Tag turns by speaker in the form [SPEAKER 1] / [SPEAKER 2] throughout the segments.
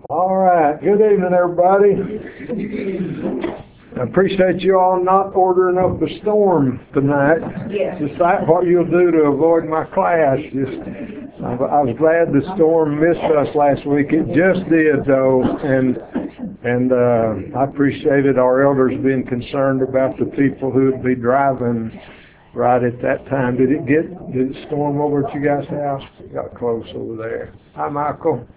[SPEAKER 1] All right. Good evening, everybody. I appreciate you all not ordering up a storm tonight.
[SPEAKER 2] Yes.
[SPEAKER 1] Decide what you'll do to avoid my class. I was glad the storm missed us last week. It just did, though, and I appreciated our elders being concerned about the people who would be driving right at that time. Did it storm over at you guys' house? It got close over there. Hi, Michael.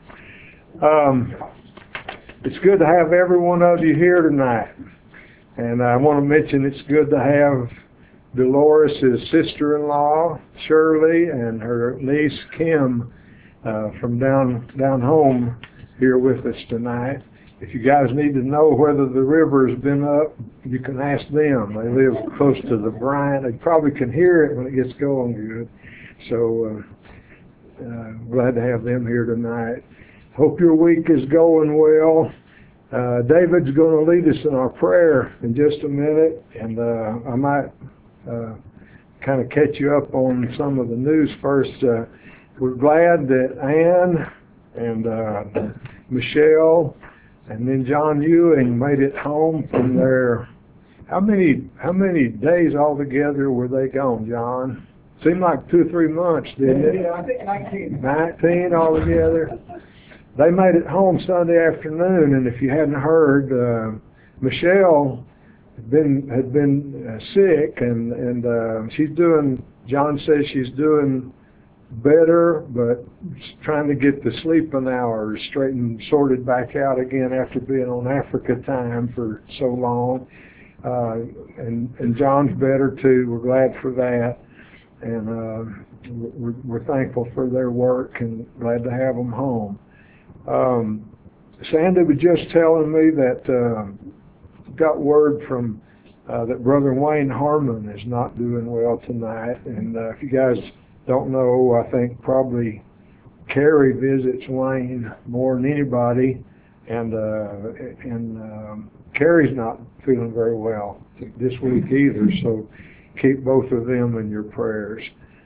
[SPEAKER 1] It's good to have every one of you here tonight. And I want to mention it's good to have Dolores' sister-in-law, Shirley, and her niece, Kim, from down home here with us tonight. If you guys need to know whether the river has been up, you can ask them. They live close to the brine. They probably can hear it when it gets going good. So glad to have them here tonight. Hope your week is going well. David's going to lead us in our prayer in just a minute, and I might kind of catch you up on some of the news first. We're glad that Ann and Michelle and then John Ewing made it home from their, how many days altogether were they gone, John? Seemed like 2 or 3 months, didn't it?
[SPEAKER 3] Yeah, I think 19.
[SPEAKER 1] 19 altogether. They made it home Sunday afternoon, and if you hadn't heard, Michelle had been sick, and she's doing. John says she's doing better, but trying to get the sleeping hours sorted back out again after being on Africa time for so long. And John's better too. We're glad for that, and we're thankful for their work and glad to have them home. Sandy was just telling me that got word from that Brother Wayne Harmon is not doing well tonight, and if you guys don't know, I think probably Carrie visits Wayne more than anybody, and Carrie's not feeling very well this week either, so keep both of them in your prayers.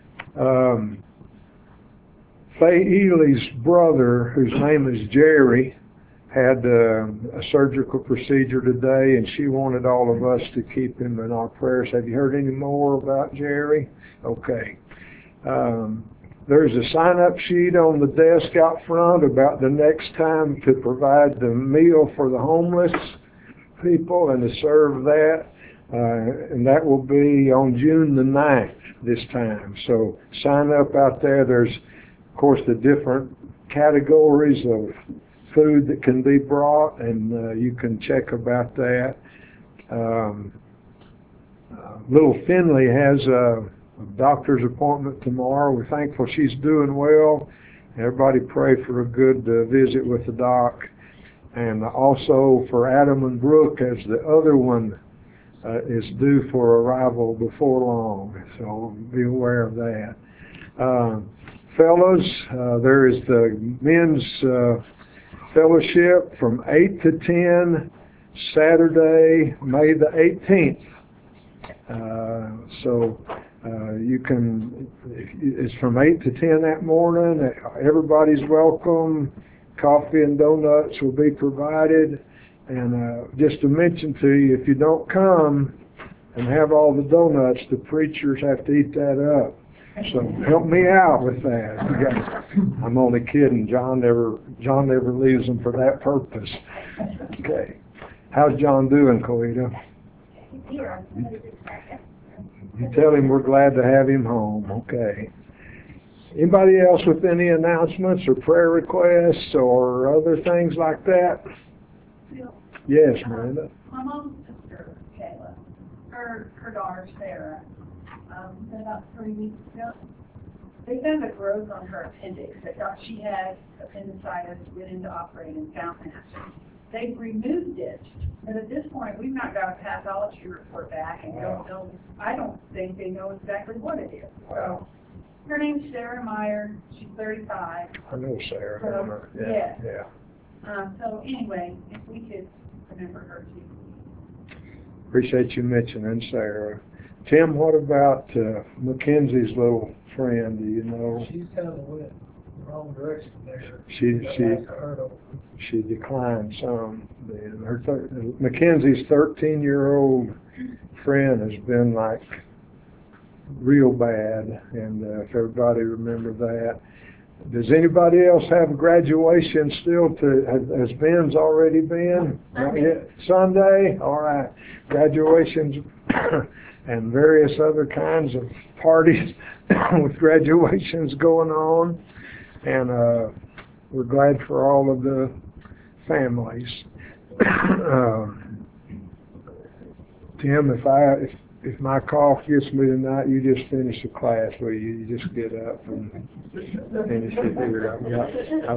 [SPEAKER 1] Faye Ely's brother, whose name is Jerry, had a surgical procedure today, and she wanted all of us to keep him in our prayers. Have you heard any more about Jerry? Okay. There's a sign-up sheet on the desk out front about the next time to provide the meal for the homeless people and to serve that. And that will be on June the 9th this time. So sign up out there. There's, of course, the different categories of food that can be brought, and you can check about that. Little Finley has a doctor's appointment tomorrow. We're thankful she's doing well. Everybody pray for a good visit with the doc. And also for Adam and Brooke, as the other one is due for arrival before long. So be aware of that. Fellows, there is the men's fellowship from 8 to 10, Saturday, May the 18th. So you can, it's from 8 to 10 that morning. Everybody's welcome. Coffee and donuts will be provided. And just to mention to you, if you don't come and have all the donuts, the preachers have to eat that up. So help me out with that. I'm only kidding. John never leaves them for that purpose. Okay. How's John doing, Coita? You tell him we're glad to have him home. Okay. Anybody else with any announcements or prayer requests or other things like that? Yes, Miranda.
[SPEAKER 2] My mom's sister, Kayla, her daughter, Sarah, about 3 weeks ago, they found a growth on her appendix. They thought she had appendicitis, went into operating and found that. They removed it, but at this point, we've not got a pathology report back and don't know, I don't think they know exactly what it is. So, her name's Sarah Meyer. She's 35.
[SPEAKER 1] I know Sarah.
[SPEAKER 2] So,
[SPEAKER 1] yeah.
[SPEAKER 2] So anyway, if we could remember her too.
[SPEAKER 1] Appreciate you mentioning Sarah. Tim, what about Mackenzie's little friend? Do you know?
[SPEAKER 3] She's kind of wet. wrong direction there.
[SPEAKER 1] She declined some. Mackenzie's 13-year-old friend has been like real bad, and if everybody remember that. Does anybody else have graduation still has Ben's already been? Not yet. Sunday? All right. Graduations and various other kinds of parties with graduations going on. And we're glad for all of the families. Tim, if my cough gets me tonight, you just finish the class, will you? You just get up and finish it here. I've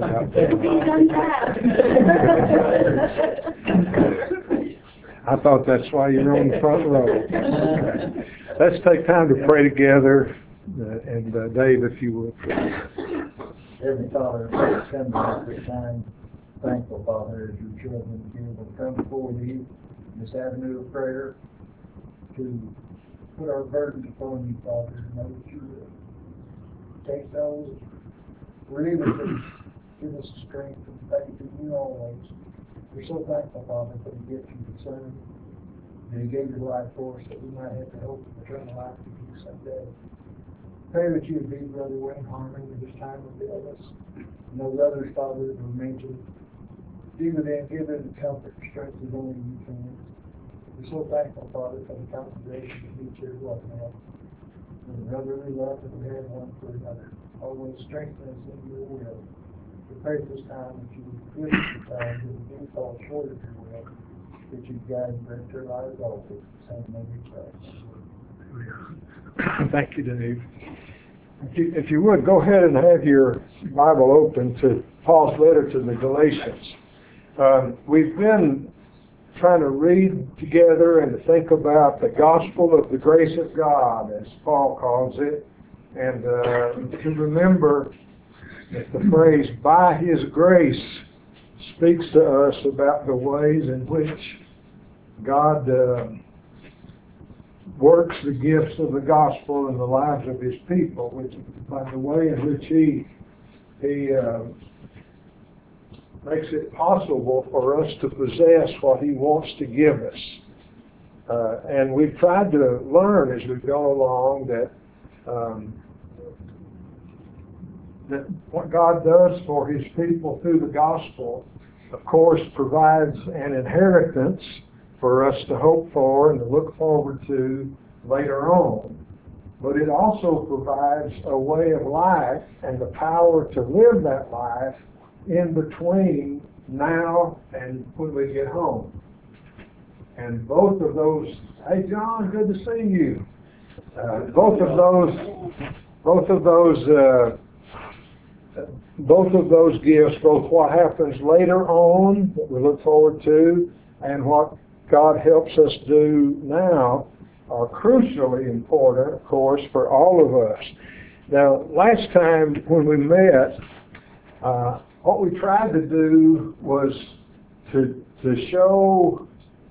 [SPEAKER 1] got I thought that's why you're on the front row. Okay. Let's take time to pray together. And Dave, if you would, please.
[SPEAKER 3] Heavenly Father, we come to this time thankful, Father, as your children be able to come before you in this avenue of prayer, to put our burdens upon you, Father, and know that you will take those, relieve us, and give us the strength and faith in you always. We're so thankful, Father, for the gift you've given, that you gave your life for us, that we might have the hope of eternal life with you someday. Pray that you would be Brother Wayne Harmon in this time of illness, and those others, Father, that were mentioned. Be with them, give them the comfort and strength that only you can. We're so thankful, Father, for the congregation that meets here right now. For the brotherly love that we have one for another. Always strengthen us in your will. We pray this time that you would give us the time that we do fall short of your will, that you guide and bring to our lives all things. In the same name we pray.
[SPEAKER 1] Thank you, Dave. If you would, go ahead and have your Bible open to Paul's letter to the Galatians. We've been trying to read together and to think about the gospel of the grace of God, as Paul calls it, and to remember that the phrase, by His grace, speaks to us about the ways in which God works the gifts of the gospel in the lives of His people, which by the way in which He makes it possible for us to possess what He wants to give us. And we've tried to learn as we've gone along that what God does for His people through the gospel, of course, provides an inheritance for us to hope for and to look forward to later on. But it also provides a way of life and the power to live that life in between now and when we get home. And both of those, hey John, good to see you. Both of those gifts, both what happens later on that we look forward to and what God helps us do now, are crucially important, of course, for all of us. Now, last time when we met, what we tried to do was to show,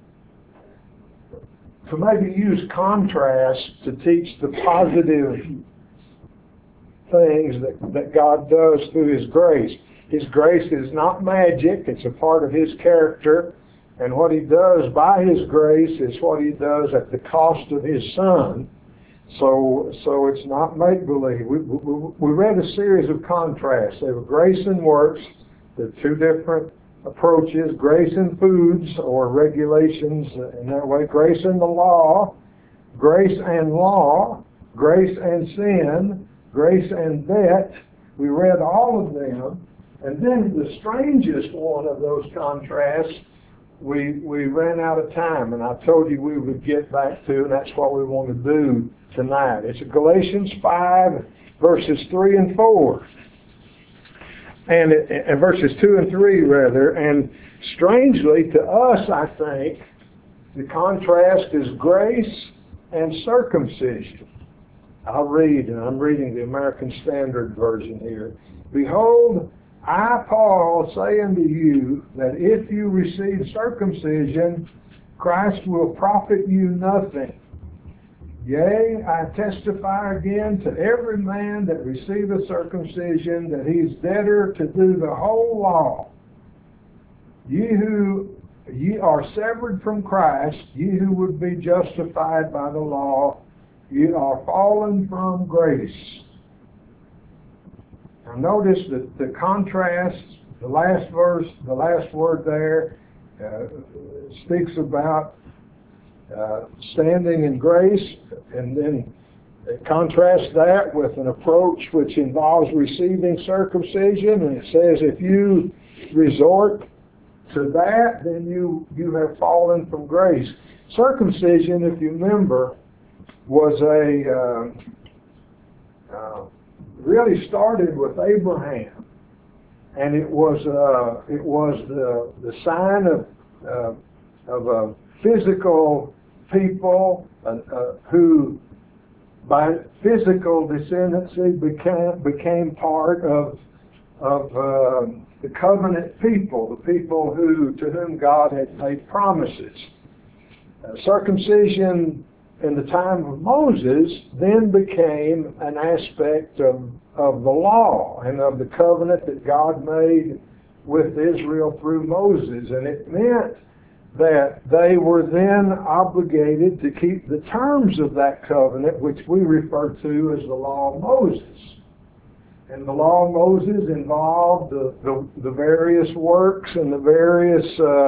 [SPEAKER 1] to maybe use contrast to teach the positive things that God does through His grace. His grace is not magic, it's a part of His character. And what He does by His grace is what He does at the cost of His Son. So it's not make-believe. We read a series of contrasts. They were grace and works. There are two different approaches. Grace and foods, or regulations in that way. Grace and the law. Grace and law. Grace and sin. Grace and debt. We read all of them. And then the strangest one of those contrasts, we ran out of time, and I told you we would get back to, and that's what we want to do tonight. It's Galatians 5, verses 3 and 4. And verses 2 and 3, rather. And strangely to us, I think, the contrast is grace and circumcision. I'll read, and I'm reading the American Standard Version here. Behold, I, Paul, say unto you that if you receive circumcision, Christ will profit you nothing. Yea, I testify again to every man that receiveth circumcision that he is debtor to do the whole law. Ye are severed from Christ, ye who would be justified by the law, ye are fallen from grace. Now notice that the contrast, the last verse, the last word there, speaks about standing in grace, and then it contrasts that with an approach which involves receiving circumcision, and it says if you resort to that, then you have fallen from grace. Circumcision, if you remember, was really started with Abraham, and it was the sign of a physical people who, by physical descendancy, became part of the covenant people, the people to whom God had made promises. Circumcision in the time of Moses then became an aspect of the law and of the covenant that God made with Israel through Moses, and it meant that they were then obligated to keep the terms of that covenant, which we refer to as the Law of Moses. And the Law of Moses involved the various works and the various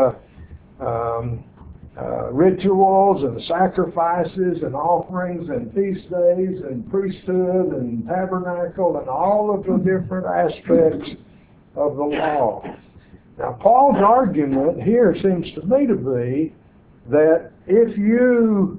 [SPEAKER 1] rituals and sacrifices and offerings and feast days and priesthood and tabernacle and all of the different aspects of the law. Now, Paul's argument here seems to me to be that if you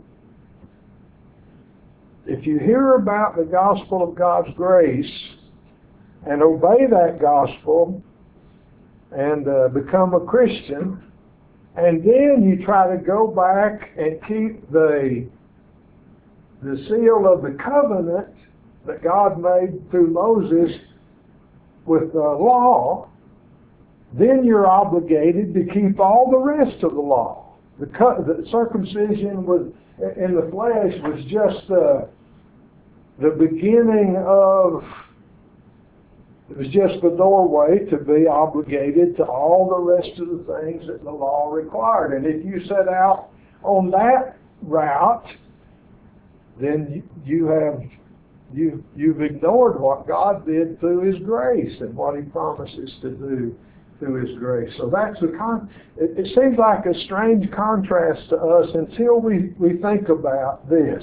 [SPEAKER 1] hear about the gospel of God's grace and obey that gospel and become a Christian, and then you try to go back and keep the seal of the covenant that God made through Moses with the law, then you're obligated to keep all the rest of the law. The circumcision in the flesh was just the beginning of, it was just the doorway to be obligated to all the rest of the things that the law required. And if you set out on that route, then you've ignored what God did through His grace and what He promises to do through His grace. So that's it seems like a strange contrast to us until we think about this.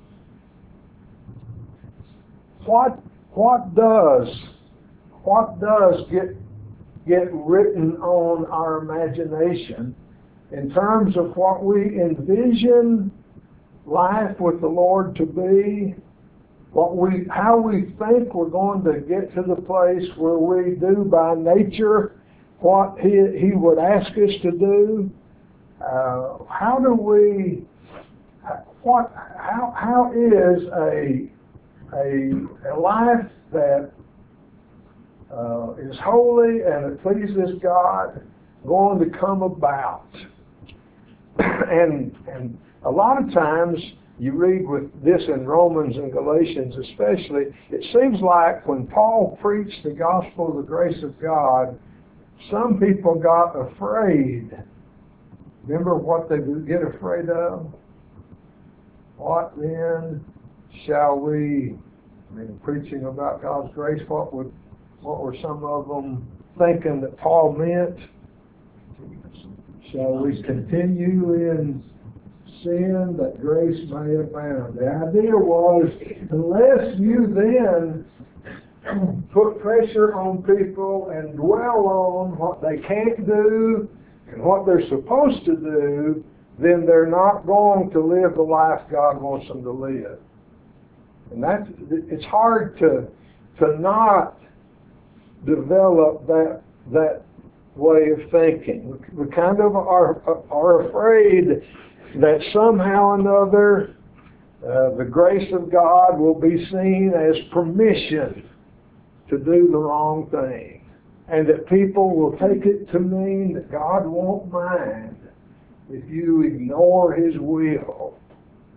[SPEAKER 1] What does get written on our imagination in terms of what we envision life with the Lord to be, how we think we're going to get to the place where we do by nature what He would ask us to do? How is a life that is holy and it pleases God going to come about? And a lot of times you read with this in Romans and Galatians especially, it seems like when Paul preached the gospel of the grace of God, some people got afraid. Remember what they get afraid of? What then shall we, preaching about God's grace, what were some of them thinking that Paul meant? Shall we continue in sin that grace may abound? The idea was, unless you then put pressure on people and dwell on what they can't do and what they're supposed to do, then they're not going to live the life God wants them to live. And it's hard to not develop that way of thinking. We kind of are afraid that somehow or another the grace of God will be seen as permission to do the wrong thing, and that people will take it to mean that God won't mind if you ignore His will.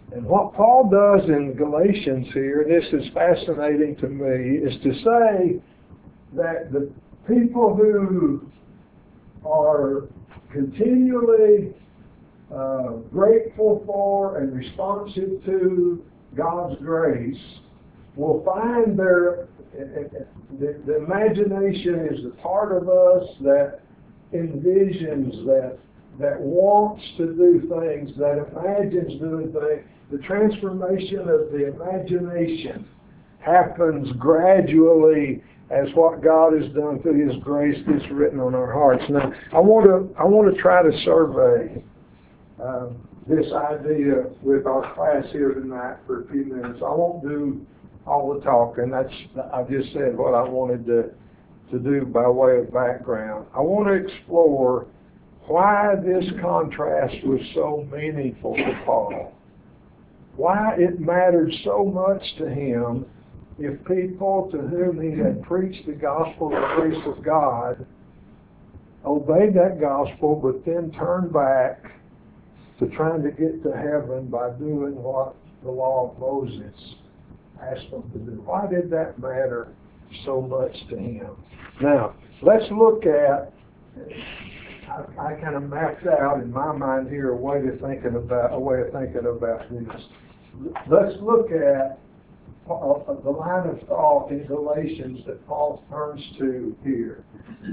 [SPEAKER 1] And what Paul does in Galatians here, this is fascinating to me, is to say that the people who are continually grateful for and responsive to God's grace will find the imagination is the part of us that envisions, that wants to do things, that imagines doing things. The transformation of the imagination happens gradually as what God has done through His grace gets written on our hearts. Now, I want to try to survey this idea with our class here tonight for a few minutes. I won't do all the talking. I just said what I wanted to do by way of background. I want to explore why this contrast was so meaningful to Paul. Why it mattered so much to him if people to whom he had preached the gospel of the grace of God obeyed that gospel but then turned back to trying to get to heaven by doing what the law of Moses asked them to do. Why did that matter so much to him? Now, let's look at, I kind of mapped out in my mind here a way of thinking about this. Let's look at the line of thought in Galatians that Paul turns to here.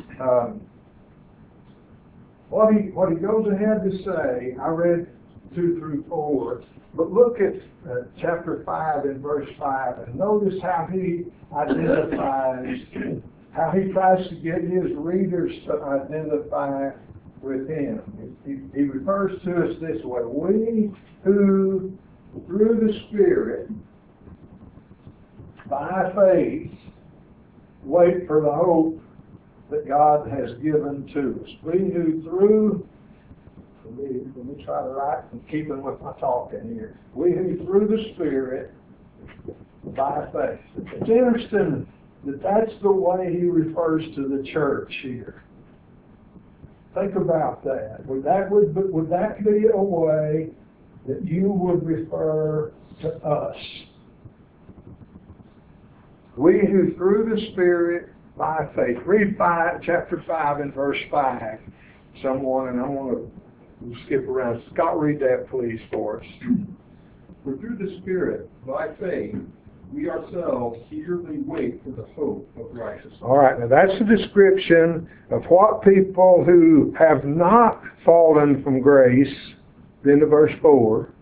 [SPEAKER 1] What he goes ahead to say, I read 2 through 4, but look at chapter 5 and verse 5, and notice how he identifies, how he tries to get his readers to identify with him. He refers to us this way: we who through the Spirit by faith wait for the hope that God has given to us. We who through, let me try to write and keeping with my talking here. We who through the Spirit by faith. It's interesting that that's the way he refers to the church here. Think about that. Would that be a way that you would refer to us? We who through the Spirit by faith. Read chapter 5 and verse 5. Someone, and I want to skip around. Scott, read that please for us.
[SPEAKER 4] For through the Spirit, by faith, we ourselves eagerly wait for the hope of righteousness.
[SPEAKER 1] All right, now that's a description of what people who have not fallen from grace, into verse 4,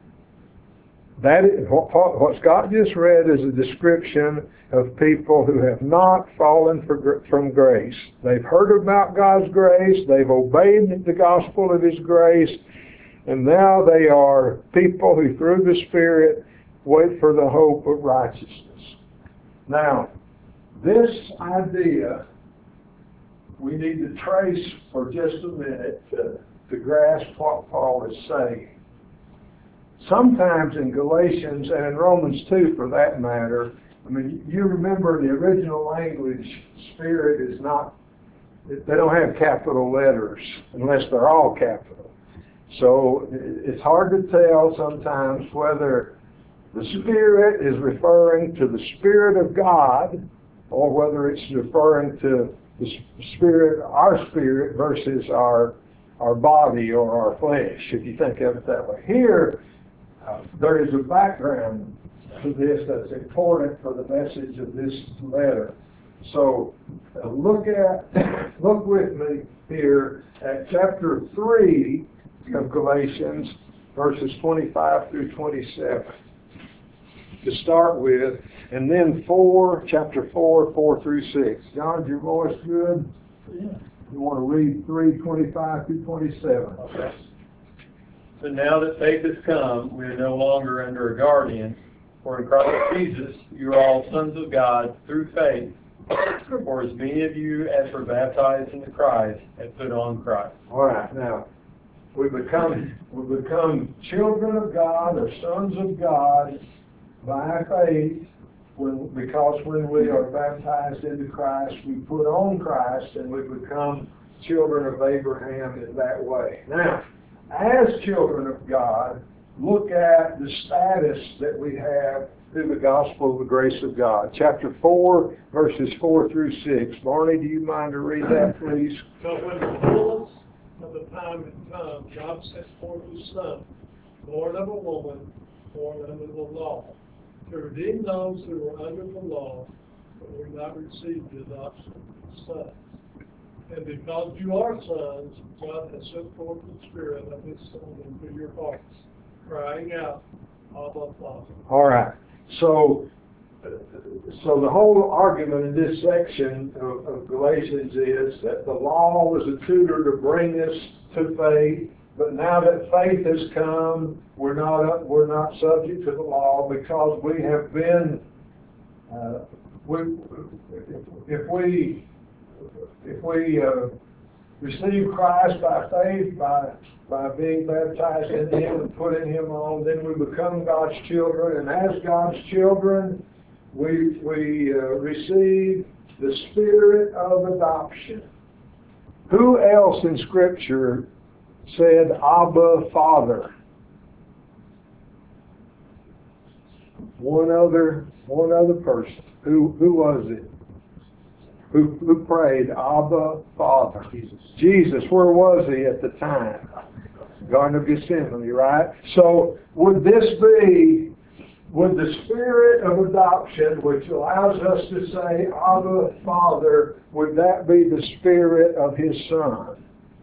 [SPEAKER 1] that is, what Scott just read is a description of people who have not fallen from grace. They've heard about God's grace, they've obeyed the gospel of His grace, and now they are people who through the Spirit wait for the hope of righteousness. Now, this idea we need to trace for just a minute to grasp what Paul is saying. Sometimes in Galatians and in Romans 2 for that matter, I mean, you remember the original language, Spirit is not, they don't have capital letters unless they're all capital. So it's hard to tell sometimes whether the Spirit is referring to the Spirit of God or whether it's referring to the Spirit, our spirit versus our body or our flesh, if you think of it that way. Here, there is a background to this that's important for the message of this letter. So look with me here at chapter 3 of Galatians, verses 25 through 27 to start with, and then chapter 4 through 6. John, is your voice good?
[SPEAKER 4] Yeah.
[SPEAKER 1] You want to read 3:25 through 27.
[SPEAKER 4] Okay. So now that faith has come, we are no longer under a guardian, for in Christ Jesus you are all sons of God through faith. For as many of you as were baptized into Christ have put on Christ.
[SPEAKER 1] All right, now we become children of God or sons of God by faith, because when we are baptized into Christ, we put on Christ and we become children of Abraham in that way. Now, as children of God, look at the status that we have through the gospel of the grace of God. Chapter 4, verses 4 through 6. Barney, do you mind to read that, please?
[SPEAKER 5] So when the fullness of the time had come, God sent forth His Son, born of a woman, born under the law, to redeem those who were under the law, but were not received the adoption of sons. And because you are sons, God has sent forth the Spirit of His Son into your hearts, crying out, Abba, Father.
[SPEAKER 1] All right. So the whole argument in this section of Galatians is that the law was a tutor to bring us to faith, but now that faith has come, we're not subject to the law because we have been. If we receive Christ by faith, by being baptized in Him and putting Him on, then we become God's children, and as God's children, we receive the spirit of adoption. Who else in Scripture said, Abba, Father? One other person. Who was it? Who prayed, Abba, Father? Jesus. Where was He at the time? Garden of Gethsemane, right? So would the spirit of adoption, which allows us to say, Abba, Father, would that be the spirit of His Son?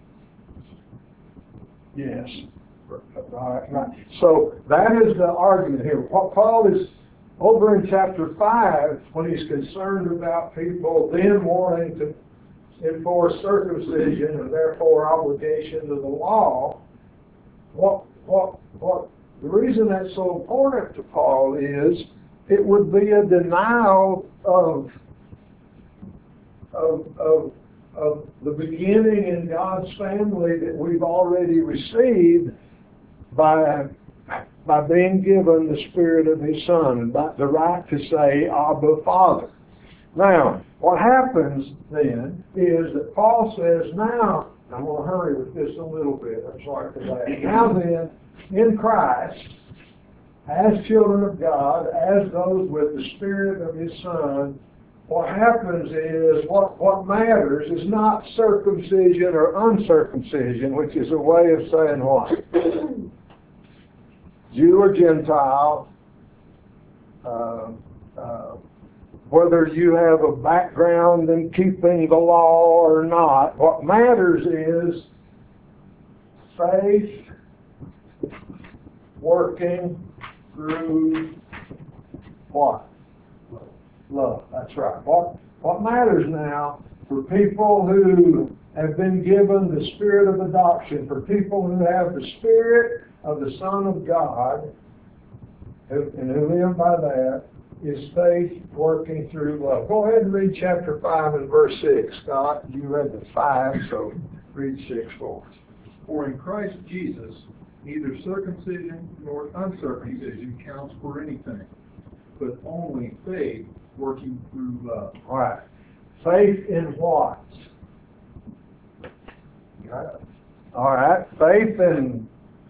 [SPEAKER 1] Yes. Right. So that is the argument here. Paul is over in chapter 5, when he's concerned about people then wanting to enforce circumcision and therefore obligation to the law. The reason that's so important to Paul is it would be a denial of the beginning in God's family that we've already received by being given the Spirit of His Son and by the right to say, Abba, Father. Now, what happens then is that Paul says, now, I'm going to hurry with this a little bit, I'm sorry for that. Now then, in Christ, as children of God, as those with the Spirit of His Son, what happens is, what matters is not circumcision or uncircumcision, which is a way of saying what? Jew or Gentile, whether you have a background in keeping the law or not, what matters is faith working through what? Love. That's right. What matters now for people who have been given the spirit of adoption, for people who have the Spirit of the Son of God, and who live by that, is faith working through love. Go ahead and read chapter 5 and verse 6. Scott, you read the 5, so read 6 for us.
[SPEAKER 6] For in Christ Jesus, neither circumcision nor uncircumcision counts for anything, but only faith working through love.
[SPEAKER 1] All right. Faith in what? All right. Faith in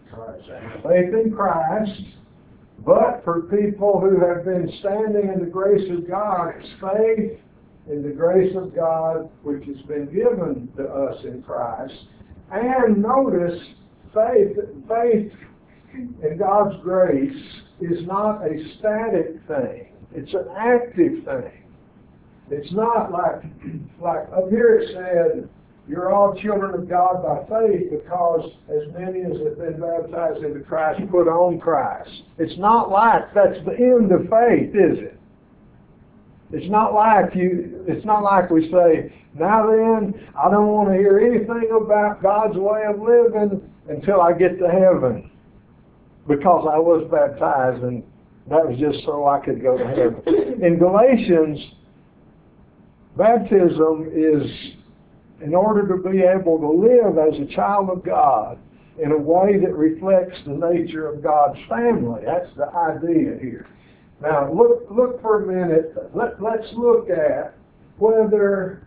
[SPEAKER 1] Christ. But for people who have been standing in the grace of God, it's faith in the grace of God which has been given to us in Christ. And notice, faith in God's grace is not a static thing. It's an active thing. It's not like up here it said, you're all children of God by faith because as many as have been baptized into Christ put on Christ. It's not like that's the end of faith, is it? It's not like we say, now then, I don't want to hear anything about God's way of living until I get to heaven because I was baptized and that was just so I could go to heaven. In Galatians, baptism is in order to be able to live as a child of God in a way that reflects the nature of God's family. That's the idea here. Now, look for a minute. Let's look at whether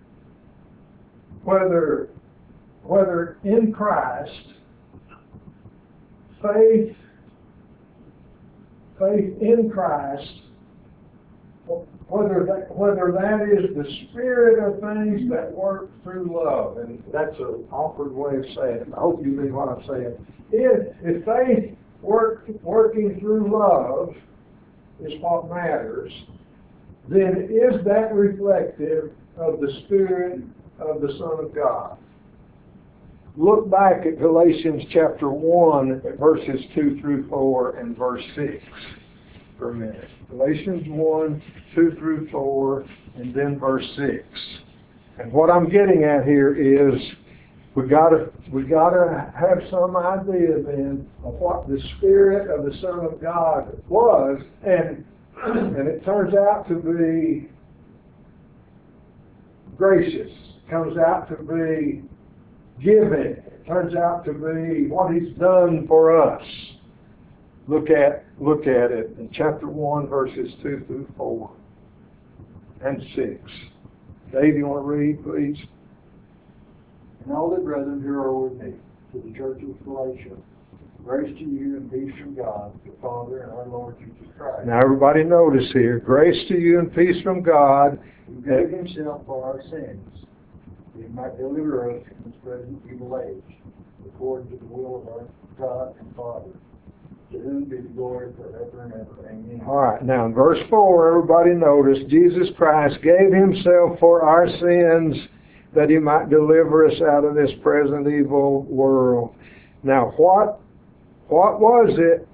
[SPEAKER 1] in Christ, faith faith in Christ, whether that is the spirit of things that work through love, and that's an awkward way of saying it. I hope you mean what I'm saying. If faith working through love is what matters, then is that reflective of the Spirit of the Son of God? Look back at Galatians chapter 1, verses 2 through 4 and verse 6 for a minute. Galatians 1, 2 through 4, and then verse 6. And what I'm getting at here is we gotta have some idea then of what the Spirit of the Son of God was, and it turns out to be gracious, comes out to be giving, it turns out to be what He's done for us. Look at it in chapter 1, verses 2 through 4 and 6. Dave, you want to read, please?
[SPEAKER 3] And all the brethren who are with me, to the church of Galatia, grace to you and peace from God, the Father and our Lord Jesus Christ.
[SPEAKER 1] Now everybody notice here, grace to you and peace from God,
[SPEAKER 3] who gave Himself for our sins, that He might deliver us from this present evil age, according to the will of our God and Father, to whom be the glory forever and ever. Amen.
[SPEAKER 1] All right, now in verse 4, everybody notice, Jesus Christ gave Himself for our sins that He might deliver us out of this present evil world. Now what was it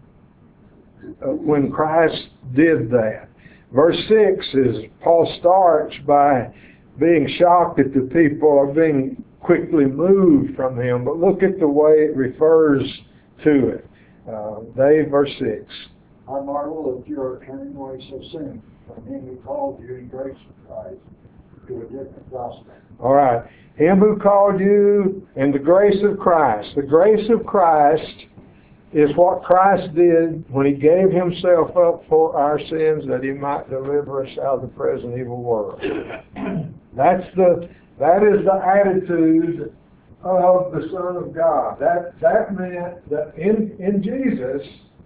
[SPEAKER 1] when Christ did that? Verse 6 is, Paul starts by being shocked at the people or being quickly moved from Him, but look at the way it refers to it. Dave, verse 6.
[SPEAKER 3] I marvel that you are turning away so soon from Him who called you in grace of Christ to a different gospel.
[SPEAKER 1] All right. Him who called you in the grace of Christ. The grace of Christ is what Christ did when He gave Himself up for our sins that He might deliver us out of the present evil world. That is the attitude of the Son of God. That meant that in Jesus,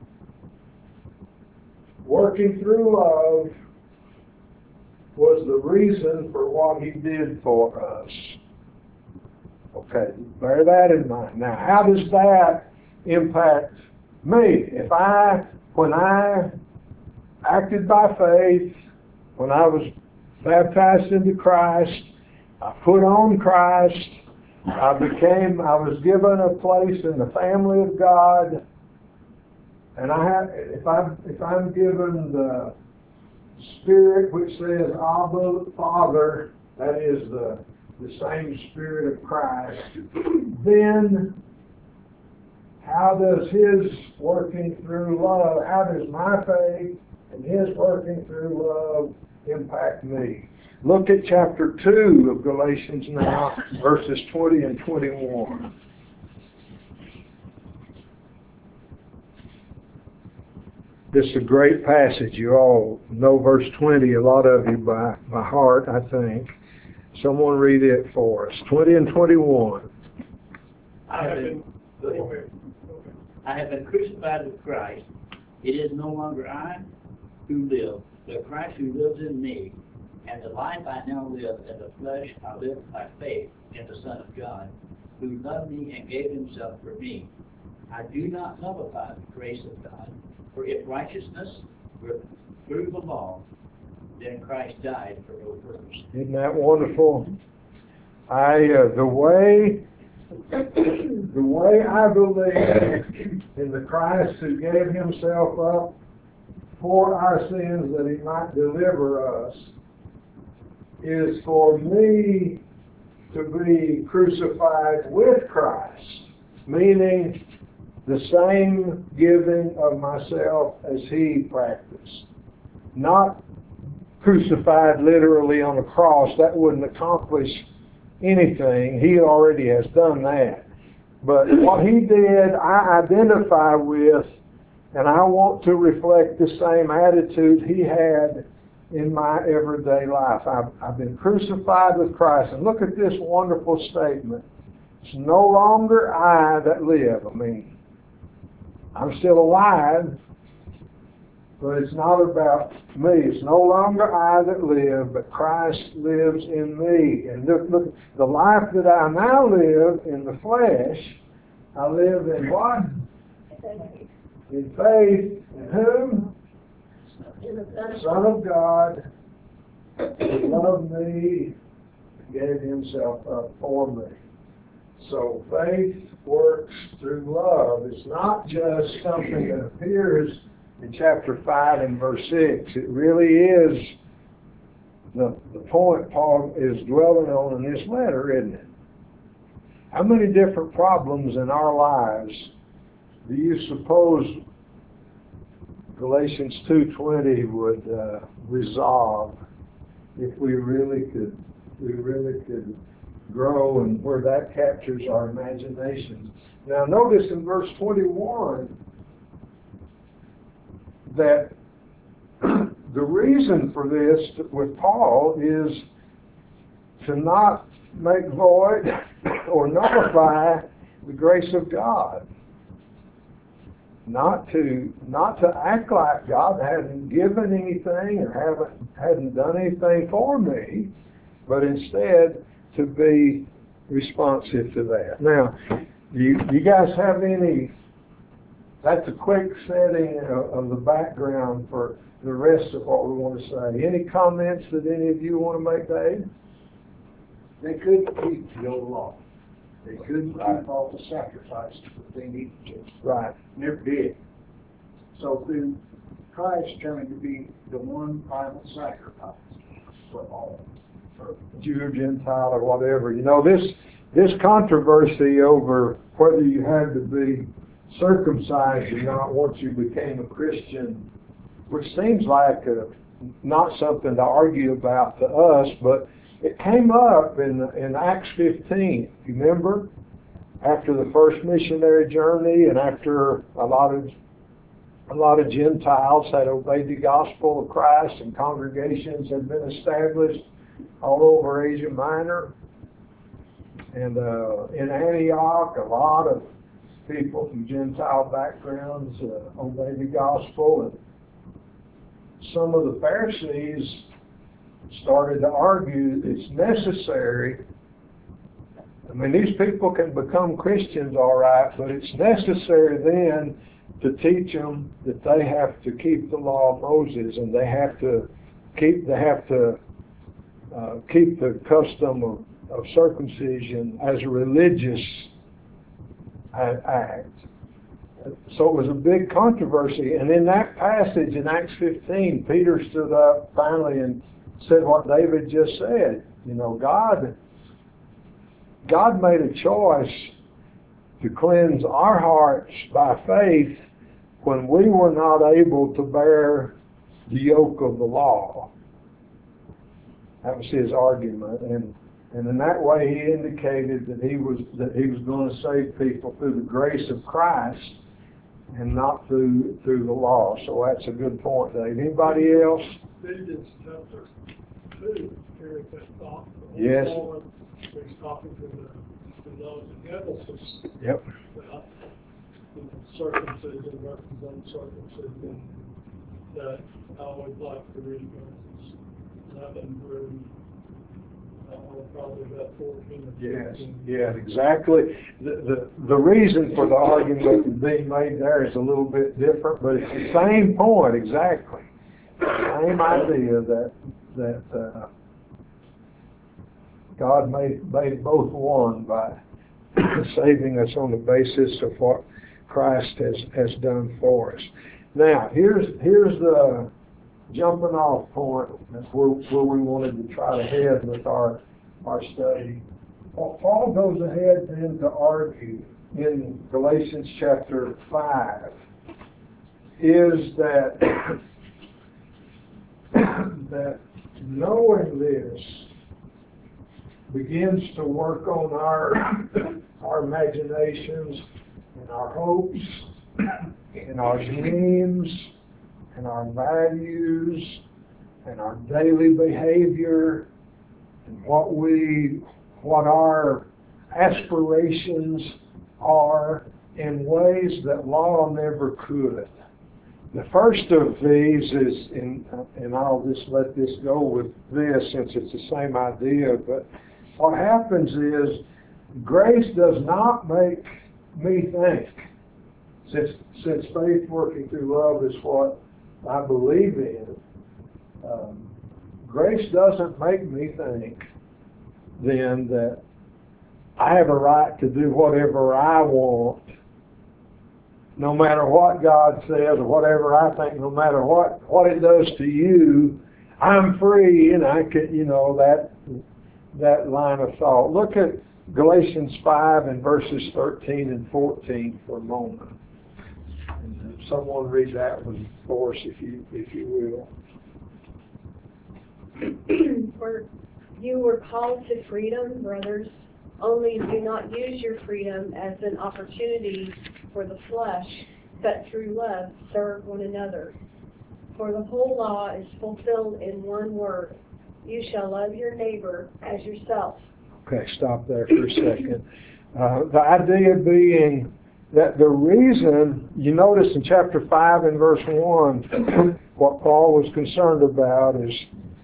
[SPEAKER 1] working through love was the reason for what He did for us. Okay, bear that in mind. Now, how does that impact me? When I acted by faith, when I was baptized into Christ, I put on Christ, I was given a place in the family of God, and if I'm given the Spirit which says Abba, Father, that is the same Spirit of Christ, then how does His working through love, how does my faith and His working through love impact me? Look at chapter 2 of Galatians now, verses 20 and 21. This is a great passage. You all know verse 20, a lot of you by heart, I think. Someone read it for us. 20 and 21.
[SPEAKER 7] I have been crucified with Christ. It is no longer I who live, but Christ who lives in me. And the life I now live in the flesh, I live by faith in the Son of God, who loved me and gave Himself for me. I do not nullify the grace of God, for if righteousness were through the law, then Christ died for no purpose.
[SPEAKER 1] Isn't that wonderful? The way I believe in the Christ who gave Himself up for our sins that He might deliver us is for me to be crucified with Christ, meaning the same giving of myself as He practiced. Not crucified literally on a cross. That wouldn't accomplish anything. He already has done that. But what He did, I identify with, and I want to reflect the same attitude He had in my everyday life. I've been crucified with Christ. And look at this wonderful statement. It's no longer I that live. I mean, I'm still alive, But it's not about me. It's no longer I that live, but Christ lives in me. And look, the life that I now live in the flesh, I live in what? In faith. In whom? The Son of God, who loved me, gave himself up for me. So faith works through love. It's not just something that appears in chapter 5 and verse 6. It really is the point Paul is dwelling on in this letter, isn't it? How many different problems in our lives do you suppose Galatians 2:20 would resolve if we really could grow, and where that captures our imagination? Now notice in verse 21 that the reason for this with Paul is to not make void or nullify the grace of God. Not to act like God hadn't given anything or hadn't done anything for me, but instead to be responsive to that. Now, do you guys have any? That's a quick setting of the background for the rest of what we want to say. Any comments that any of you want to make, Dave?
[SPEAKER 3] They couldn't keep the old law. They couldn't keep all the sacrifices that they needed to.
[SPEAKER 1] Right.
[SPEAKER 3] Never did. So through Christ coming to be the one final sacrifice for all. For
[SPEAKER 1] Jew or Gentile or whatever. You know, this controversy over whether you had to be circumcised or not once you became a Christian, which seems like not something to argue about to us, but it came up in Acts 15. You remember? After the first missionary journey and after a lot of Gentiles had obeyed the gospel of Christ and congregations had been established all over Asia Minor. And in Antioch, a lot of people from Gentile backgrounds obeyed the gospel. And some of the Pharisees started to argue it's necessary. I mean, these people can become Christians all right, but it's necessary then to teach them that they have to keep the law of Moses, and they have to keep the custom of circumcision as a religious act. So it was a big controversy, and in that passage in Acts 15, Peter stood up finally and said what David just said. You know, God made a choice to cleanse our hearts by faith when we were not able to bear the yoke of the law. That was his argument, and in that way he indicated that he was going to save people through the grace of Christ and not through the law. So that's a good point, Dave. Anybody else?
[SPEAKER 5] Ephesians chapter 2 carries that thought.
[SPEAKER 1] Yes.
[SPEAKER 5] He's talking to those in Ephesus.
[SPEAKER 1] Yep.
[SPEAKER 5] About, circumcision versus uncircumcision. That I always like to read verses 11 through probably about 14 or 15.
[SPEAKER 1] Yes, exactly. The reason for the argument being made there is a little bit different, but it's the same point exactly. The same idea that God made both one by saving us on the basis of what Christ has done for us. Now, here's the jumping off point where we wanted to try to head with our study. Paul goes ahead then to argue in Galatians chapter 5 is that that knowing this begins to work on our imaginations and our hopes and our dreams and our values and our daily behavior and what our aspirations are in ways that law never could. The first of these is, and I'll just let this go with this since it's the same idea, but what happens is grace does not make me think. Since faith working through love is what I believe in, grace doesn't make me think then that I have a right to do whatever I want, no matter what God says or whatever I think, no matter what it does to you, I'm free and I can, that line of thought. Look at Galatians 5 and verses 13 and 14 for a moment. And someone read that one for us if you will.
[SPEAKER 8] For you were called to freedom, brothers, only do not use your freedom as an opportunity for the flesh, but through love serve one another. For the whole law is fulfilled in one word: you shall love your neighbor as yourself. Okay, stop there for a second. The idea being that the reason, you notice in chapter 5 and verse 1, what Paul was concerned about is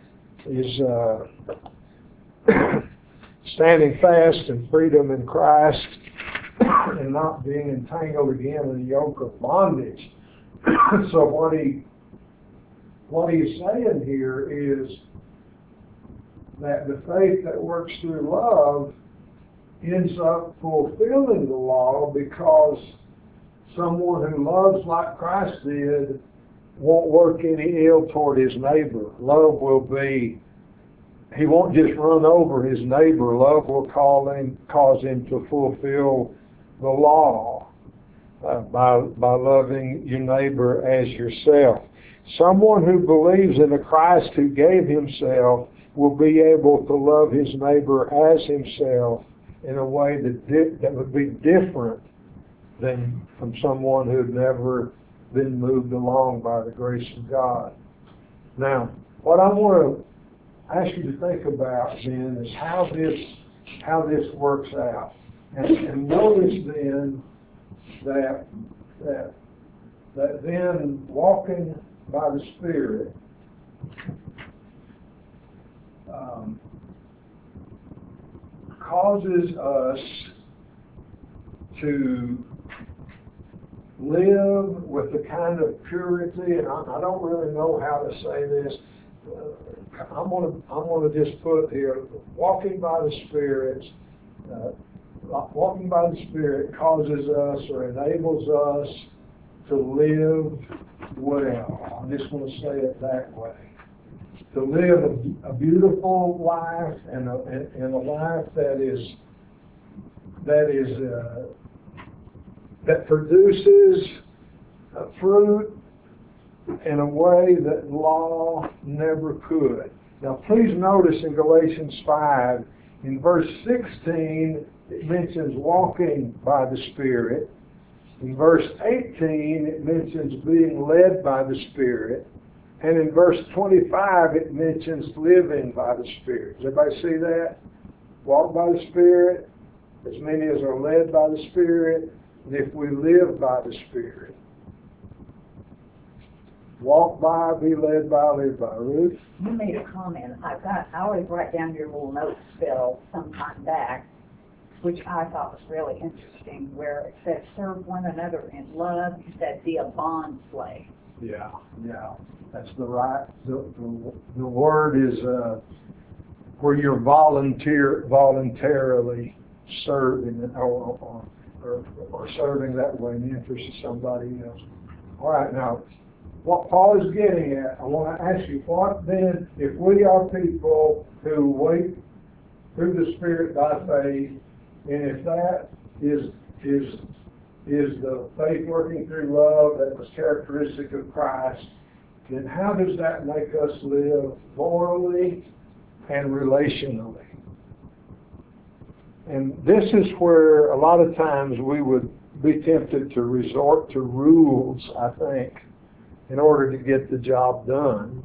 [SPEAKER 8] standing fast in freedom in Christ and not being entangled again in the yoke of bondage. So what he's saying here is that the faith that works through love ends up fulfilling the law, because someone who loves like Christ did won't work any ill toward his neighbor. Love will be, he won't just run over his neighbor. Love will cause him to fulfill the law by loving your neighbor as yourself. Someone who believes in a Christ who gave himself will be able to love his neighbor as himself in a way that would be different than from someone who had never been moved along by the grace of God. Now, what I want to ask you to think about then is how this works out. And notice then that then walking by the Spirit causes us to live with the kind of purity, and I don't really know how to say this. I'm gonna just put here, walking by the Spirit. Walking by the Spirit causes us or enables us to live well. I'm just going to say it that way. To live a beautiful life and a life that produces fruit in a way that law never could. Now, please notice in Galatians 5, in verse 16, it mentions walking by the Spirit. In verse 18, it mentions being led by the Spirit. And in verse 25, it mentions living by the Spirit. Does everybody see that? Walk by the Spirit, as many as are led by the Spirit, and if we live by the Spirit. Walk by, be led by, live by. Ruth?
[SPEAKER 9] You made a comment. I always write down your little notes, Bill, sometime back, which I thought was really interesting, where it says serve one another in love. You said be a bond slave.
[SPEAKER 1] Yeah. That's the right. The word is where you're voluntarily serving or serving that way in the interest of somebody else. All right, now what Paul is getting at, I want to ask you, what then if we are people who wait through the Spirit by faith, and if that is the faith working through love that was characteristic of Christ, then how does that make us live morally and relationally? And this is where a lot of times we would be tempted to resort to rules, I think, in order to get the job done.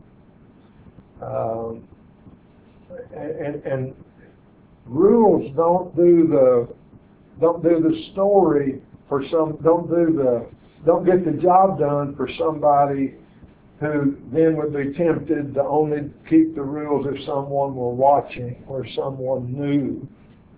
[SPEAKER 1] And rules don't do the story for some, don't do
[SPEAKER 8] don't get the job done for somebody who then would be tempted to only keep the rules if someone were watching or someone knew.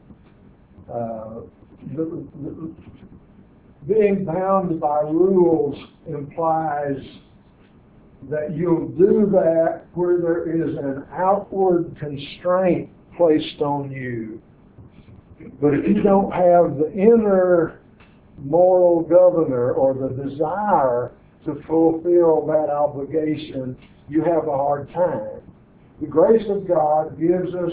[SPEAKER 8] Being bound by rules implies that you'll do that where there is an outward constraint placed on you. But if you don't have the inner moral governor or the desire to fulfill that obligation, you have a hard time. The grace of God gives us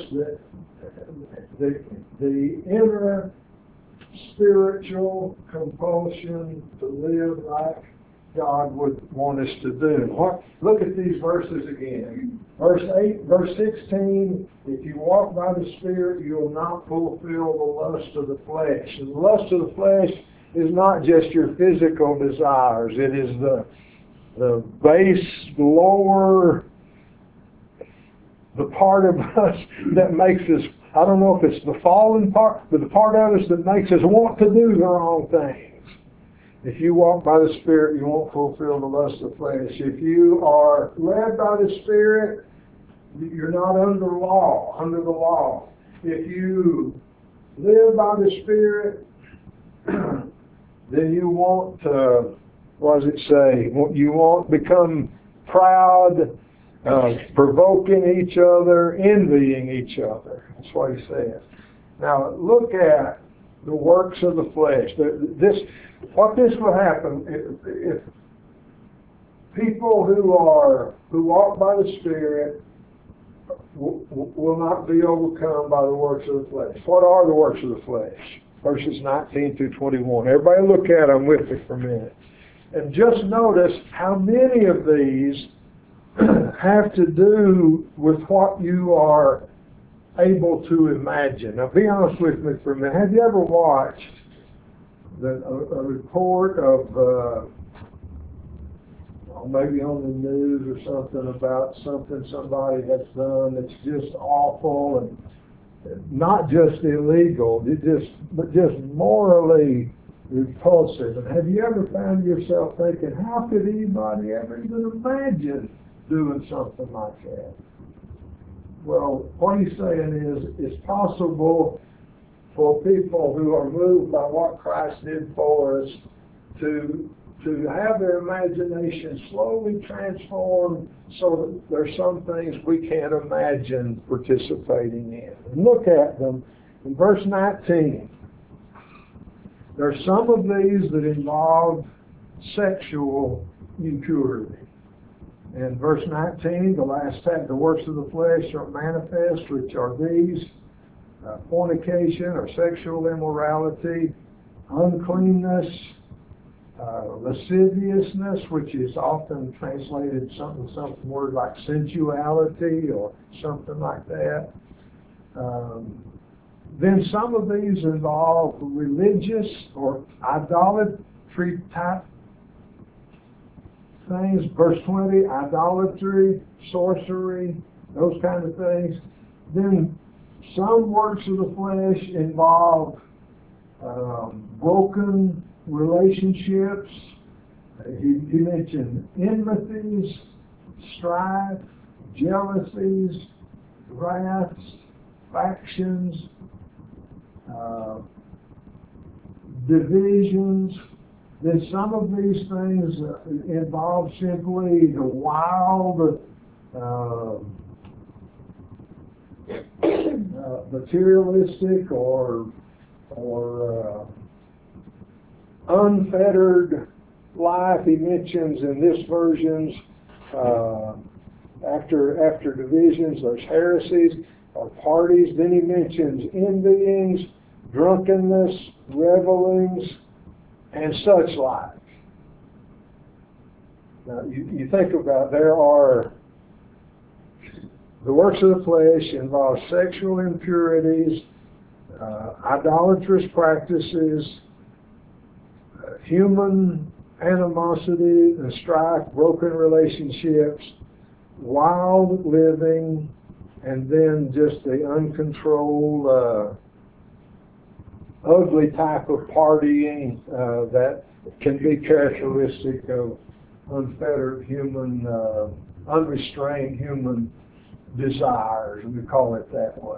[SPEAKER 8] the inner spiritual compulsion to live like God would want us to do. Look at these verses again. Verse 16, if you walk by the Spirit, you'll not fulfill the lust of the flesh. And the lust of the flesh is not just your physical desires. It is the base, lower, the part of us that makes us, I don't know if it's the fallen part, but the part of us that makes us want to do the wrong things. If you walk by the Spirit, you won't fulfill the lust of the flesh. If you are led by the Spirit, you're not under the law. If you live by the Spirit, then you won't, what does it say? You won't become proud, provoking each other, envying each other. That's what he says. Now look at the works of the flesh. What this will happen if people who walk by the Spirit will not be overcome by the works of the flesh. What are the works of the flesh? Verses 19 through 21. Everybody look at them with me for a minute. And just notice how many of these have to do with what you are able to imagine. Now be honest with me for a minute. Have you ever watched a report of maybe on the news or something about something somebody has done that's just awful and not just illegal, but just morally repulsive? And have you ever found yourself thinking, how could anybody ever even imagine doing something like that? Well, what he's saying is, it's possible for people who are moved by what Christ did for us to have their imagination slowly transformed so that there's some things we can't imagine participating in. And look at them in verse 19. There's some of these that involve sexual impurity. In verse 19, the last text, the works of the flesh are manifest, which are these: fornication or sexual immorality, uncleanness, lasciviousness, which is often translated some word like sensuality or something like that. Then some of these involve religious or idolatry type things. Verse 20, idolatry, sorcery, those kind of things. Then some works of the flesh involve broken relationships. He mentioned enmities, strife, jealousies, wraths, factions, divisions. Then some of these things involve simply the wild, materialistic or unfettered life. He mentions in this versions, after divisions, there's heresies or parties. Then he mentions envyings, drunkenness, revelings, and such like. Now you think about, there are the works of the flesh involve sexual impurities, idolatrous practices, human animosity and strife, broken relationships, wild living, and then just the uncontrolled ugly type of partying that can be characteristic of unfettered human, unrestrained human desires, we call it that way.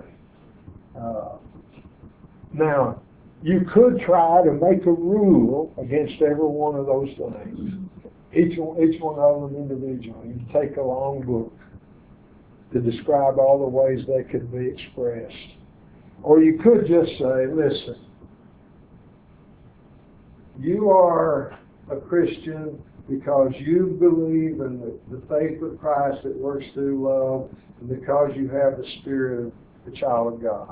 [SPEAKER 8] Now, you could try to make a rule against every one of those things. Each one of them individually. You take a long book to describe all the ways they could be expressed. Or you could just say, listen, you are a Christian because you believe in the faith of Christ that works through love, and because you have the spirit of the child of God.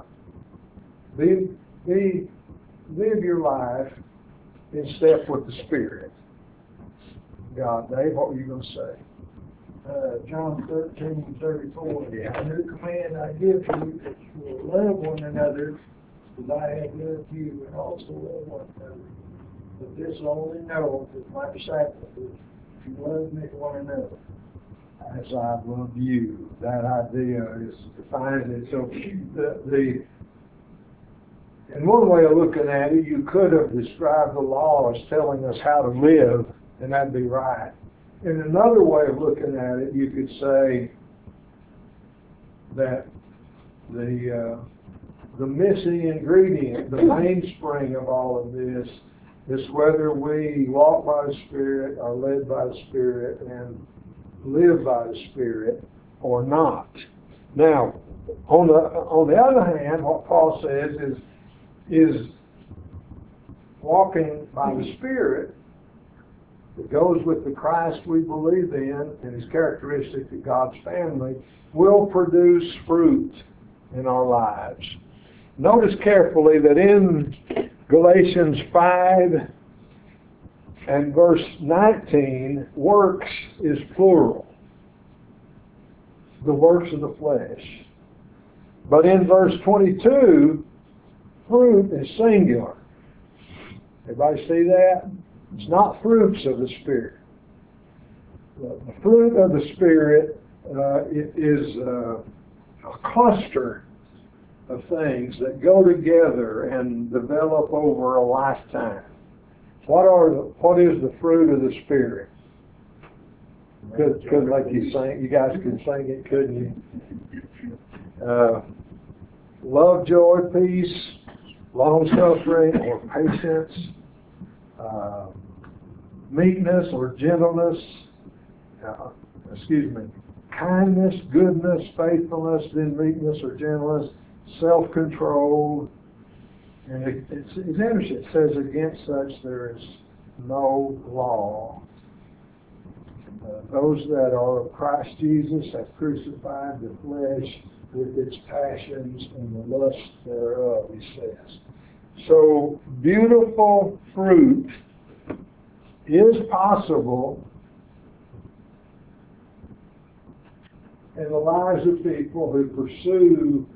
[SPEAKER 8] Live your life in step with the Spirit. God, Dave, what were you going to say?
[SPEAKER 3] John 13:34. A new command I give you, that you will love one another, as I have loved you, and also love one another. But this I only know that my disciples, if you love me one another.
[SPEAKER 8] As I've loved you. That idea defines it. So and one way of looking at it, you could have described the law as telling us how to live, and that'd be right. In another way of looking at it, you could say that the missing ingredient, the mainspring of all of this, is whether we walk by the Spirit, are led by the Spirit, and live by the Spirit, or not. Now, on the other hand, what Paul says is walking by the Spirit that goes with the Christ we believe in and is characteristic of God's family will produce fruit in our lives. Notice carefully that in Galatians 5 and verse 19, works is plural. The works of the flesh. But in verse 22, fruit is singular. Everybody see that? It's not fruits of the Spirit. The fruit of the Spirit is a cluster of things that go together and develop over a lifetime. What is the fruit of the Spirit? Could like you sing, you guys could sing it, couldn't you? Love, joy, peace, long suffering or patience, meekness or gentleness, kindness, goodness, faithfulness, then meekness or gentleness, self-control. And it's interesting, it says against such there is no law. Those that are of Christ Jesus have crucified the flesh with its passions and the lust thereof, he says. So beautiful fruit is possible in the lives of people who pursue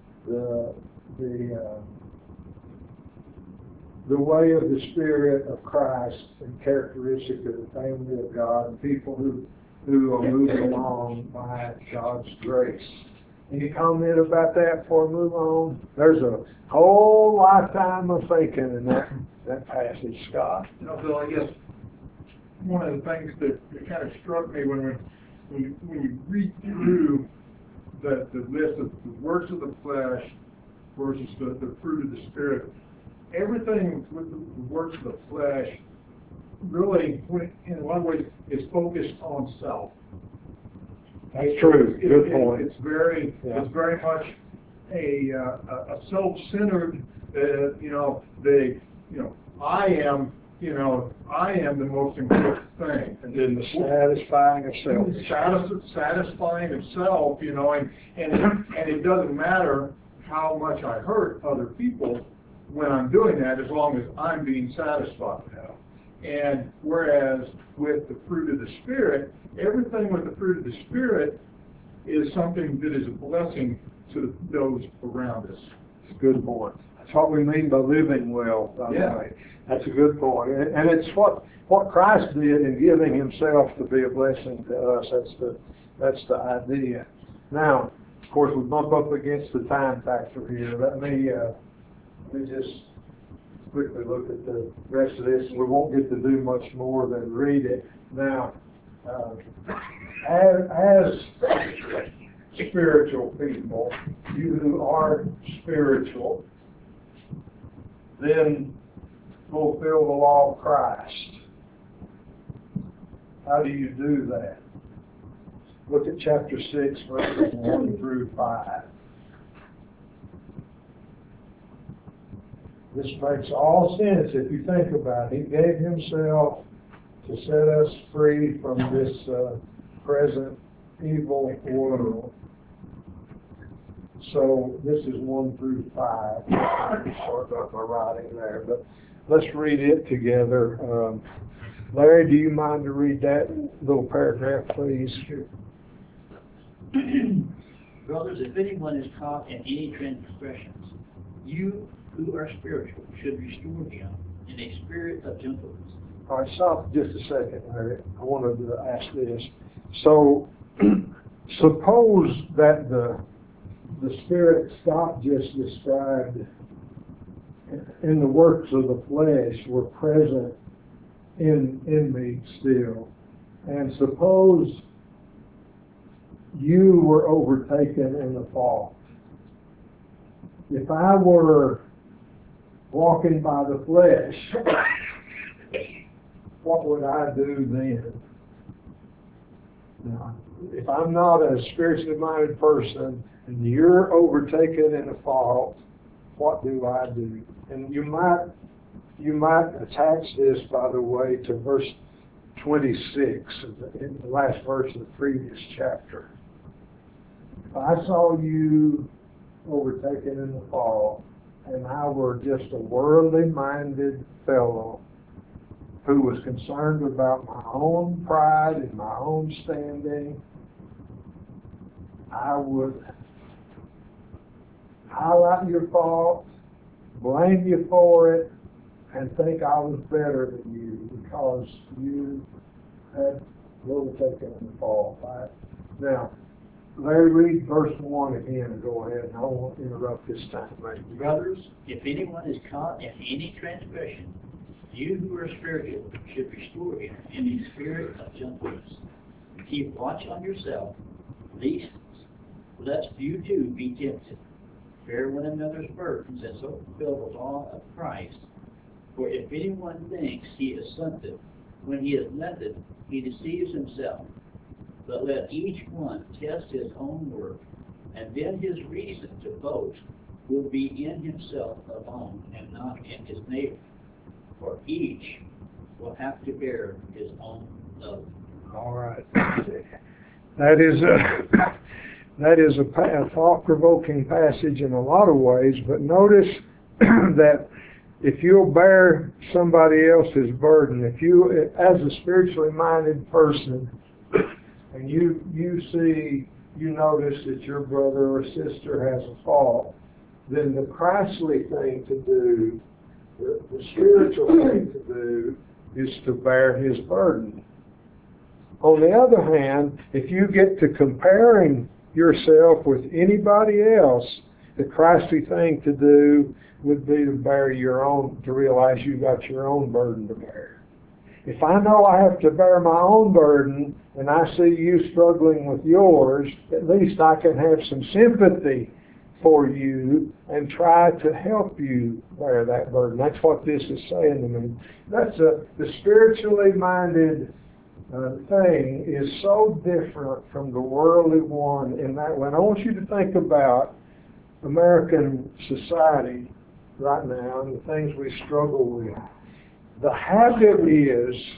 [SPEAKER 8] the way of the Spirit of Christ and characteristic of the family of God, and people who are moving along by God's grace. Any comment about that before we move on? There's a whole lifetime of thinking in that passage, Scott.
[SPEAKER 6] You know, Bill, I guess one of the things that kind of struck me when you read through the list of the works of the flesh versus the fruit of the Spirit, everything with the works of the flesh really, in a lot of ways, is focused on self.
[SPEAKER 8] That's true. Good point.
[SPEAKER 6] It's very much a self-centered. I am the most important thing.
[SPEAKER 8] And then the satisfying of self.
[SPEAKER 6] Satisfying of self, and it doesn't matter how much I hurt other people when I'm doing that, as long as I'm being satisfied. And whereas with the fruit of the Spirit, everything with the fruit of the Spirit is something that is a blessing to those around us.
[SPEAKER 8] That's a good point. That's what we mean by living well, by the way. That's a good point. And it's what Christ did in giving himself to be a blessing to us. That's the idea. Now, of course, we bump up against the time factor here. Let me just quickly look at the rest of this. We won't get to do much more than read it. Now, as spiritual people, you who are spiritual, then fulfill the law of Christ. How do you do that? Look at chapter 6, verses 1 through 5. This makes all sense if you think about it. He gave himself to set us free from this present evil world. So this is 1 through 5. Sorry about my writing there, but let's read it together. Larry, do you mind to read that little paragraph, please?
[SPEAKER 7] Brothers, if anyone is caught in any transgressions, you who are spiritual should restore him in a spirit of gentleness.
[SPEAKER 8] All right, stop just a second, Larry. I wanted to ask this. So, suppose that the spirit Scott just described in the works of the flesh were present in me still. And suppose you were overtaken in the fall. If I were walking by the flesh, what would I do then? Now, if I'm not a spiritually minded person and you're overtaken in a fault, what do I do? And you might attach this, by the way, to verse 26, in the last verse of the previous chapter. If I saw you overtaken in the fall, and I were just a worldly-minded fellow who was concerned about my own pride and my own standing, I would highlight your fault, blame you for it, and think I was better than you because you had overtaken in the fall. Right? Now, Larry, read verse 1 again and go ahead. I don't want to interrupt this time, mate.
[SPEAKER 7] Brothers, if anyone is caught in any transgression, you who are spiritual should restore him in a spirit of gentleness. Keep watch on yourself, lest you too be tempted. Bear one another's burdens and so fulfill the law of Christ. For if anyone thinks he is something, when he is nothing, he deceives himself. But let each one test his own work, and then his reason to boast will be in himself alone and not in his neighbor. For each will have to bear his own load.
[SPEAKER 8] All right. That is a thought-provoking passage in a lot of ways, but notice that if you'll bear somebody else's burden, if you, as a spiritually minded person, and you notice that your brother or sister has a fault, then the Christly thing to do, the spiritual thing to do, is to bear his burden. On the other hand, if you get to comparing yourself with anybody else, the Christly thing to do would be to bear your own, to realize you got your own burden to bear. If I know I have to bear my own burden and I see you struggling with yours, at least I can have some sympathy for you and try to help you bear that burden. That's what this is saying to me. That's the spiritually minded thing is so different from the worldly one in that way. And I want you to think about American society right now and the things we struggle with. The habit is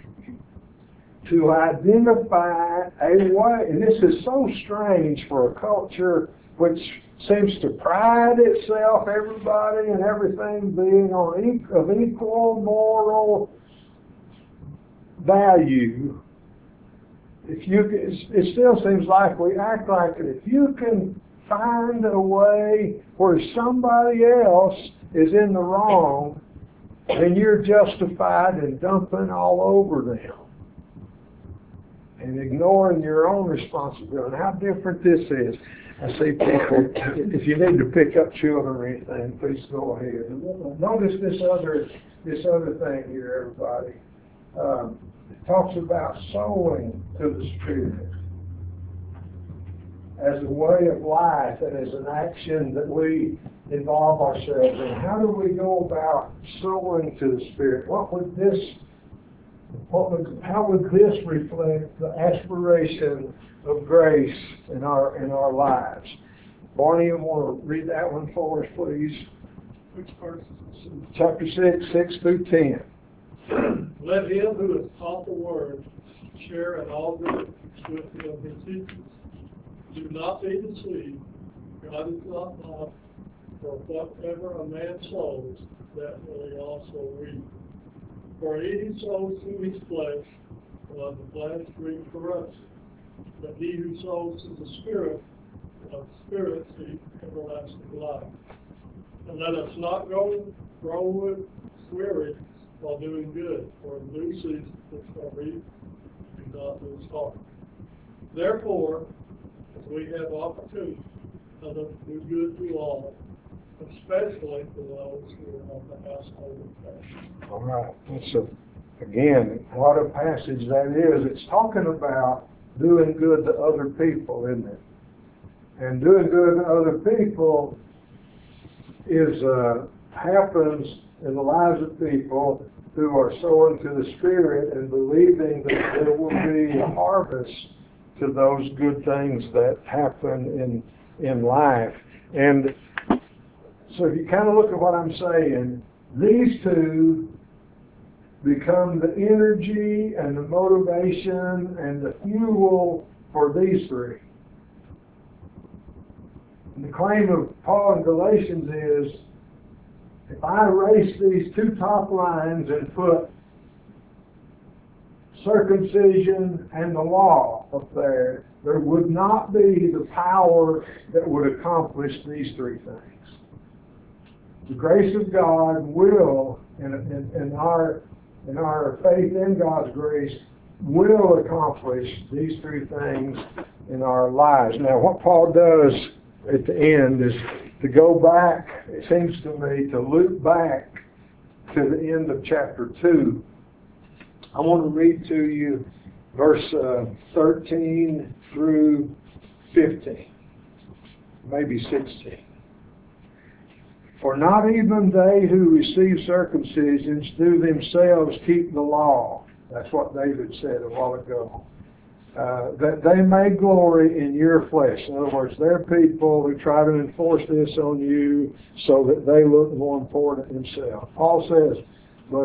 [SPEAKER 8] to identify a way, and this is so strange for a culture which seems to pride itself, everybody and everything being of equal moral value. It still seems like we act like it. If you can find a way where somebody else is in the wrong, then you're justified in dumping all over them and ignoring your own responsibility. How different this is.
[SPEAKER 1] I see people, if you need to pick up children or anything, please go ahead. Notice this other thing here, everybody. It talks about sowing to the Spirit as a way of life and as an action that we involve ourselves in. How do we go about sowing to the Spirit? How would this reflect the aspiration of grace in our lives? Barney, you want to read that one for us, please?
[SPEAKER 5] Which verse?
[SPEAKER 1] Chapter 6, 6 through 10.
[SPEAKER 5] Let him who is taught the word share in all good with him who teaches. Do not be deceived. God is not mocked. For whatever a man sows, that will he also reap. For he who sows to his flesh will of the flesh reap corruption. But he who sows to the Spirit will of the Spirit seek everlasting life. And let us not grow weary while doing good, for in due season we shall reap, do not lose heart. Therefore, as we have opportunity, let us do good to all, especially to those who are of the household of faith.
[SPEAKER 1] All right. So, again, what a passage that is. It's talking about doing good to other people, isn't it? And doing good to other people happens in the lives of people who are sowing to the Spirit and believing that there will be a harvest to those good things that happen in life. And so if you kind of look at what I'm saying, these two become the energy and the motivation and the fuel for these three. And the claim of Paul in Galatians is, if I erase these two top lines and put circumcision and the law up there, there would not be the power that would accomplish these three things. The grace of God will, in our faith in God's grace, will accomplish these three things in our lives. Now, what Paul does at the end is to go back, it seems to me, to loop back to the end of chapter 2. I want to read to you verse 13 through 15, maybe 16. For not even they who receive circumcisions do themselves keep the law. That's what David said a while ago. That they may glory in your flesh. In other words, they're people who try to enforce this on you so that they look more important themselves. Paul says, but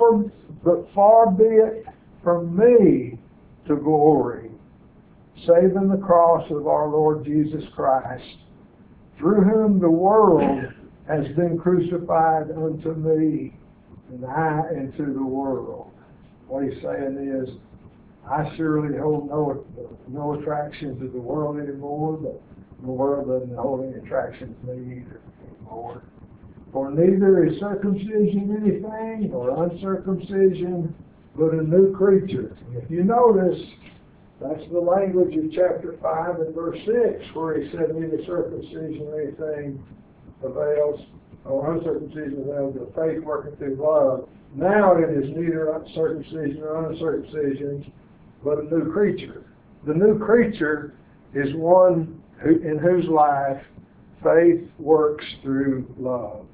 [SPEAKER 1] far be it from me to glory, save in the cross of our Lord Jesus Christ, through whom the world has been crucified unto me, and I unto the world. What he's saying is, I surely hold no attraction to the world anymore, but the world doesn't hold any attraction to me either anymore. For neither is circumcision anything, nor uncircumcision, but a new creature. And if you notice, that's the language of chapter 5 and verse 6, where he said neither circumcision or anything avails, or uncircumcision avails, but faith working through love. Now it is neither circumcision or uncircumcision, but a new creature. The new creature is one in whose life faith works through love.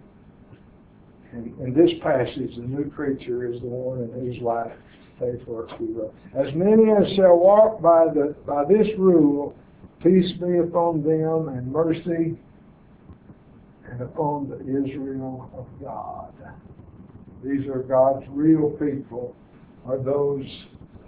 [SPEAKER 1] In this passage, the new creature is the one in whose life faith works through love. As many as shall walk by this rule, peace be upon them and mercy, and upon the Israel of God. These are God's real people, are those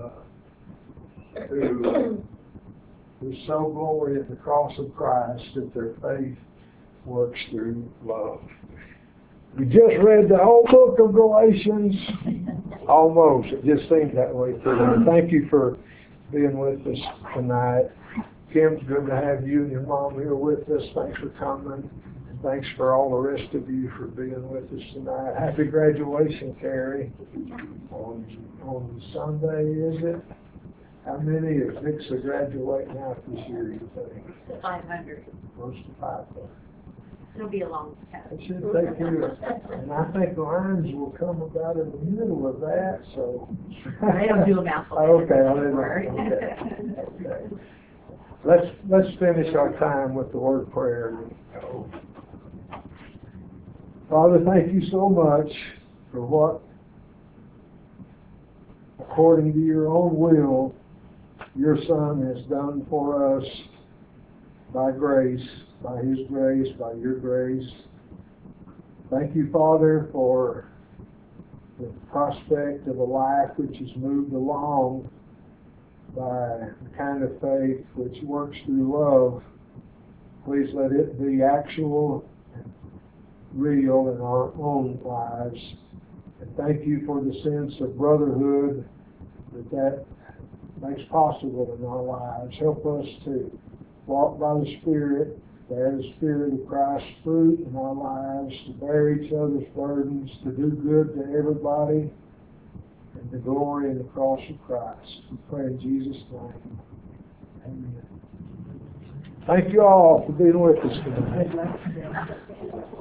[SPEAKER 1] who so glory in the cross of Christ that their faith works through love. We just read the whole book of Galatians. Almost. It just seemed that way to me. Thank you for being with us tonight. Kim, it's good to have you and your mom here with us. Thanks for coming. And thanks for all the rest of you for being with us tonight. Happy graduation, Carrie. On Sunday, is it?
[SPEAKER 8] How many is Nixa graduating out this year, you think?
[SPEAKER 9] 500.
[SPEAKER 8] Close to 500.
[SPEAKER 9] It'll be a long time.
[SPEAKER 8] It should take you, and I think Lions will come about in the middle of that, so.
[SPEAKER 9] They don't do them out.
[SPEAKER 8] Okay, okay. Let's finish our time with the word of prayer. Father, thank you so much for what, according to your own will, your Son has done for us by grace, by his grace, by your grace. Thank you, Father, for the prospect of a life which is moved along by the kind of faith which works through love. Please let it be actual and real in our own lives. And thank you for the sense of brotherhood that makes possible in our lives. Help us to walk by the Spirit, bear the Spirit of Christ's fruit in our lives, to bear each other's burdens, to do good to everybody, and to glory in the cross of Christ. We pray in Jesus' name. Amen. Thank you all for being with us tonight.